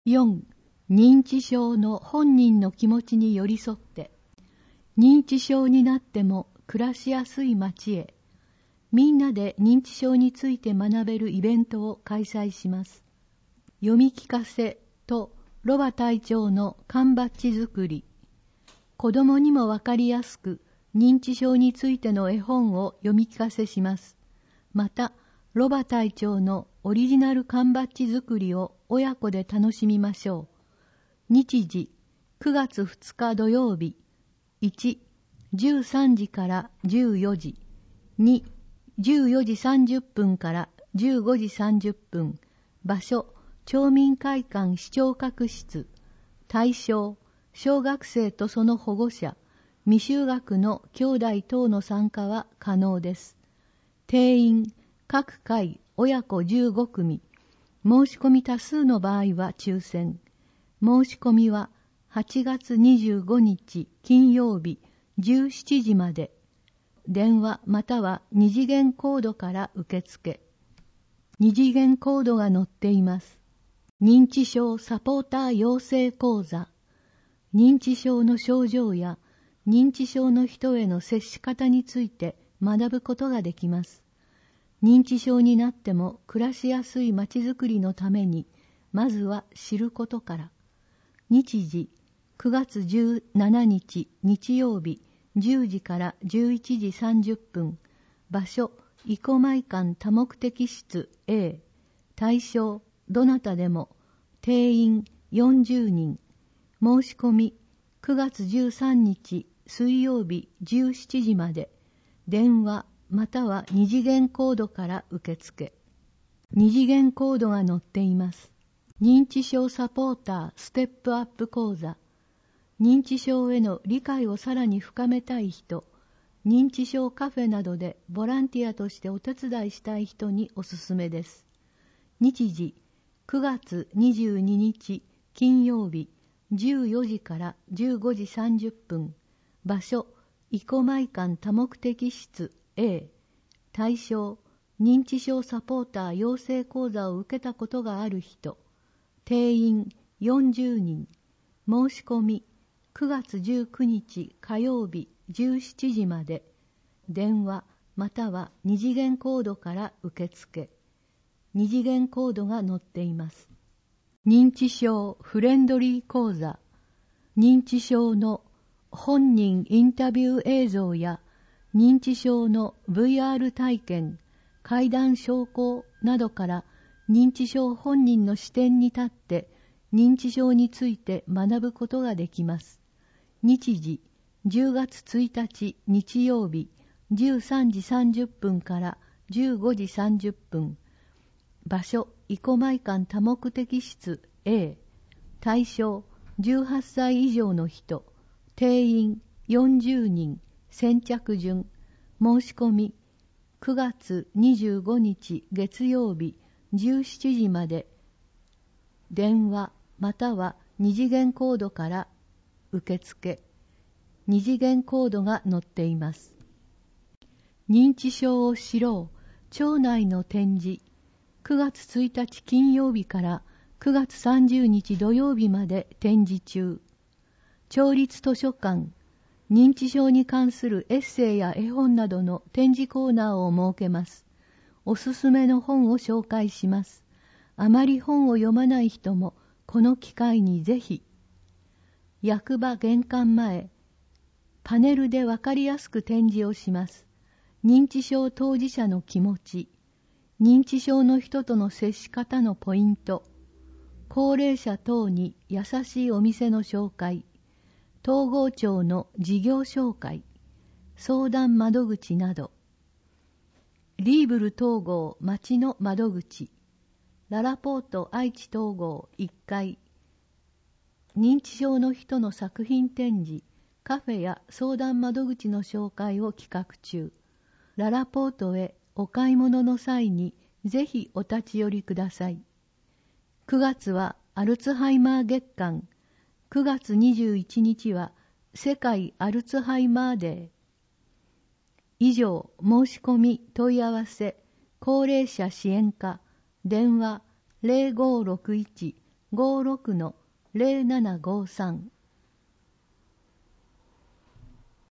4. 認知症の本人の気持ちに寄り添って、認知症になっても暮らしやすい街へ、みんなで認知症について学べるイベントを開催します。読み聞かせとロバ隊長の缶バッジ作り、子供にもわかりやすく認知症についての絵本を読み聞かせします。また、ロバ隊長のオリジナル缶バッジ作りを親子で楽しみましょう。日時、9月2日土曜日。1、13時から14時。2、14時30分から15時30分。場所、町民会館視聴覚室。対象、小学生とその保護者、未就学の兄弟等の参加は可能です。定員、各回親子15組。申し込み多数の場合は抽選。申し込みは8月25日金曜日17時まで。電話または二次元コードから受付。二次元コードが載っています。認知症サポーター養成講座。認知症の症状や認知症の人への接し方について学ぶことができます。認知症になっても暮らしやすいまちづくりのために、まずは知ることから。日時、9月17日日曜日10時から11時30分。場所、生駒館多目的室 A。対象、どなたでも。定員40人。申し込み、9月13日水曜日17時まで。電話または二次元コードから受付。二次元コードが載っています。認知症サポーターステップアップ講座。認知症への理解をさらに深めたい人、認知症カフェなどでボランティアとしてお手伝いしたい人におすすめです。日時、9月22日金曜日14時から15時30分。場所、生駒館多目的室 A。対象、認知症サポーター養成講座を受けたことがある人。定員40人。申し込み、9月19日火曜日17時まで。電話または二次元コードから受付。二次元コードが載っています。認知症フレンドリー講座。認知症の本人インタビュー映像や認知症の VR 体験、階段昇降などから認知症本人の視点に立って認知症について学ぶことができます。日時、10月1日日曜日13時30分から15時30分。場所、生駒館多目的室 A。対象、18歳以上の人。定員40人。先着順。申し込み、9月25日月曜日17時まで。電話または二次元コードから受付。二次元コードが載っています。認知症を知ろう町内の展示。9月1日金曜日から9月30日土曜日まで展示中。町立図書館、認知症に関するエッセイや絵本などの展示コーナーを設けます。おすすめの本を紹介します。あまり本を読まない人もこの機会にぜひ。役場玄関前、パネルでわかりやすく展示をします。認知症当事者の気持ち、認知症の人との接し方のポイント、高齢者等に優しいお店の紹介、統合庁の事業紹介、相談窓口など、リーブル統合町の窓口、ララポート愛知統合1階、認知症の人の作品展示、カフェや相談窓口の紹介を企画中。ララポートへお買い物の際にぜひお立ち寄りください。9月はアルツハイマー月間。9月21日は世界アルツハイマーデー。以上、申し込み問い合わせ高齢者支援課電話 56-0753